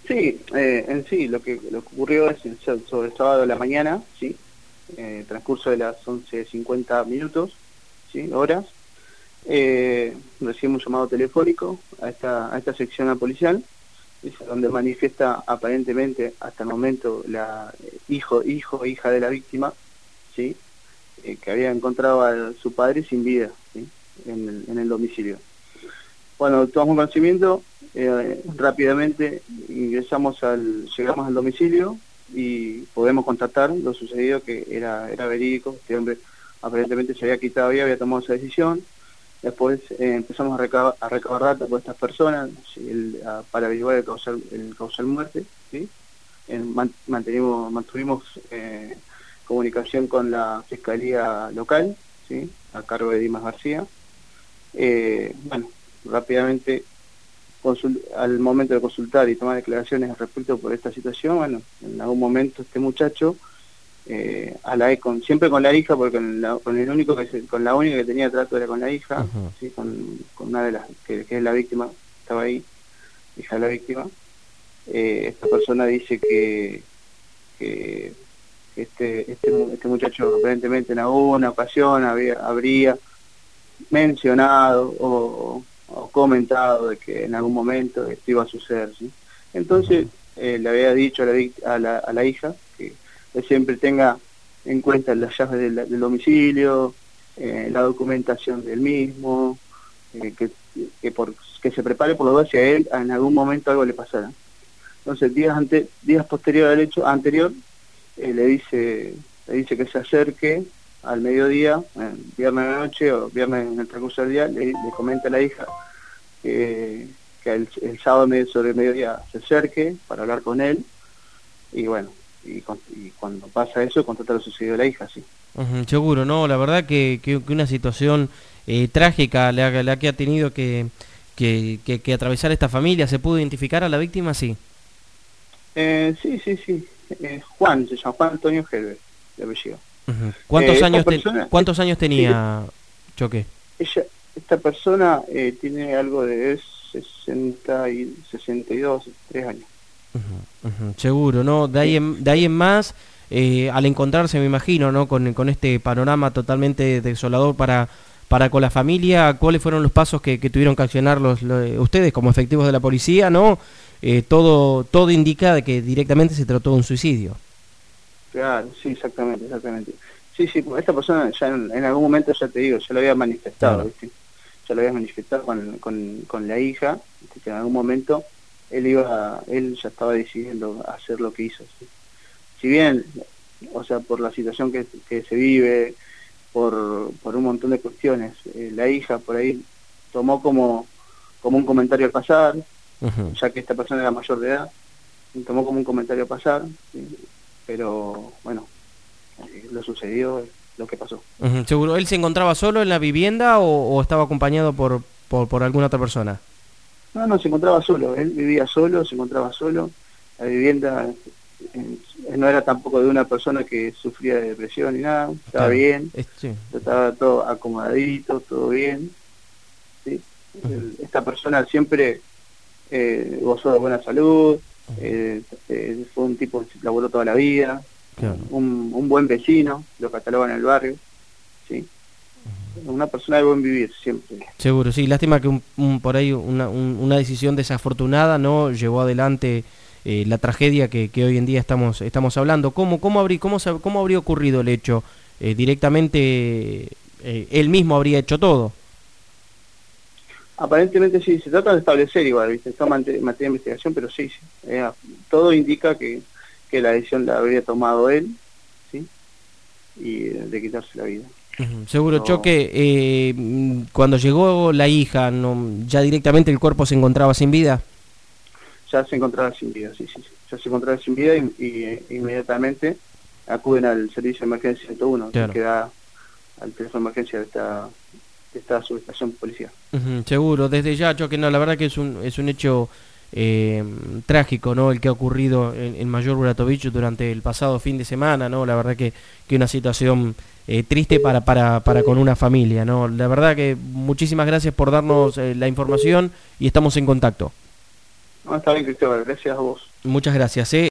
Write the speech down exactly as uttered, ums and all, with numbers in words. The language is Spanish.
Sí, eh, en sí, lo que, lo que ocurrió es el, sobre el sábado de la mañana, ¿sí? Eh, transcurso de las once cincuenta minutos, ¿sí? Horas, eh, recibimos un llamado telefónico a esta, a esta sección policial, ¿sí? Donde manifiesta aparentemente hasta el momento la eh, hijo, hijo, hija de la víctima, ¿sí? Eh, que había encontrado a su padre sin vida, ¿sí? en, el, en el domicilio. Bueno, tomamos conocimiento, eh, rápidamente ingresamos al, llegamos al domicilio y podemos constatar lo sucedido, que era, era verídico. Este hombre aparentemente se había quitado vida, había tomado esa decisión. Después eh, empezamos a recabar, a recabar datos por estas personas, ¿sí? el, a, para averiguar el causal, el causal muerte, ¿sí? En, man, mantenimos, mantuvimos eh, comunicación con la Fiscalía Local, ¿sí? A cargo de Dimas García. Eh, bueno, rápidamente, al momento de consultar y tomar declaraciones respecto por esta situación, bueno, en algún momento este muchacho, eh, a la, con, siempre con la hija, porque con, la, con el único que se, con la única que tenía trato era con la hija, uh-huh. ¿sí? con, con una de las que, que es la víctima, estaba ahí, hija de la víctima. Eh, esta persona dice que, que este, este, este muchacho aparentemente en alguna ocasión había, habría mencionado o, o comentado de que en algún momento esto iba a suceder, ¿sí? Entonces eh, le había dicho a la, a, la, a la hija que siempre tenga en cuenta las llaves del, del domicilio, eh, la documentación del mismo, eh, que, que, por, que se prepare por lo menos si a él en algún momento algo le pasara. Entonces días antes, días posteriores al hecho anterior, eh, le dice le dice que se acerque al mediodía, eh, viernes de la noche o viernes en el transcurso del día, le, le comenta a la hija que, que el, el sábado sobre el mediodía se acerque para hablar con él, y bueno, y, y cuando pasa eso, constata lo sucedido a la hija, sí. Uh-huh, seguro, no, la verdad que, que, que una situación eh, trágica la, la que ha tenido que, que, que, que atravesar esta familia. ¿Se pudo identificar a la víctima? Sí. Eh, sí, sí, sí. Eh, Juan, se llama Juan Antonio Helve, de apellido. Uh-huh. ¿Cuántos, eh, años, persona, te, ¿cuántos años tenía sí, Choque? Ella, esta persona eh, tiene algo de sesenta y sesenta y dos, tres años. Uh-huh, uh-huh, seguro, ¿no? De ahí en, de ahí en más, eh, al encontrarse, me imagino, ¿no? Con, con este panorama totalmente desolador para, para con la familia, ¿cuáles fueron los pasos que, que tuvieron que accionar los, los, ustedes como efectivos de la policía, ¿no? Eh, todo, todo indica de que directamente se trató de un suicidio. Claro, sí, exactamente, exactamente. Sí, sí, esta persona ya en, en algún momento, ya te digo, ya lo había manifestado, claro. ¿Viste? Ya lo había manifestado con, con, con la hija, ¿viste? Que en algún momento él iba, él ya estaba decidiendo hacer lo que hizo, ¿sí? Si bien, o sea, por la situación que, que se vive, por, por un montón de cuestiones, eh, la hija por ahí tomó como, como un comentario al pasar, uh-huh. ya que esta persona era mayor de edad, tomó como un comentario al pasar, ¿sí? Pero bueno, eh, lo sucedió, lo que pasó. Uh-huh. ¿Seguro él se encontraba solo en la vivienda o, o estaba acompañado por, por, por alguna otra persona? No, no, se encontraba solo, él vivía solo, se encontraba solo. La vivienda eh, no era tampoco de una persona que sufría de depresión ni nada, estaba claro. bien, es, sí. Estaba todo acomodadito, todo bien, ¿sí? Uh-huh. El, esta persona siempre eh, gozó de buena salud, uh-huh. eh, eh, fue un tipo que laboró toda la vida, claro. un, un buen vecino, lo catalogan en el barrio, ¿sí? Una persona de buen vivir siempre. Seguro, sí, lástima que un, un, por ahí una, un, una decisión desafortunada no llevó adelante eh, la tragedia que, que hoy en día estamos estamos hablando. ¿Cómo cómo habría cómo cómo habría ocurrido el hecho? Eh, directamente eh, él mismo habría hecho todo. Aparentemente sí, se trata de establecer igual, ¿viste? Está materia de investigación, pero sí, sí. Eh, todo indica que, que la decisión la habría tomado él, ¿sí? Y de quitarse la vida. Uh-huh. Seguro, no. Choque, eh, cuando llegó la hija, no, ¿ya directamente el cuerpo se encontraba sin vida? Ya se encontraba sin vida, sí, sí, sí. Ya se encontraba sin vida y, y inmediatamente acuden al servicio de emergencia ciento uno, claro. Que da al teléfono de emergencia de esta, de esta subestación policial. Uh-huh. Seguro, desde ya, Choque, no, la verdad que es un, es un hecho eh, trágico, ¿no? El que ha ocurrido en, en Mayor Buratovich durante el pasado fin de semana, ¿no? La verdad que, que una situación eh, triste para, para, para con una familia, ¿no? La verdad que muchísimas gracias por darnos eh, la información y estamos en contacto. No, está bien, Cristóbal, gracias a vos. Muchas gracias. ¿eh?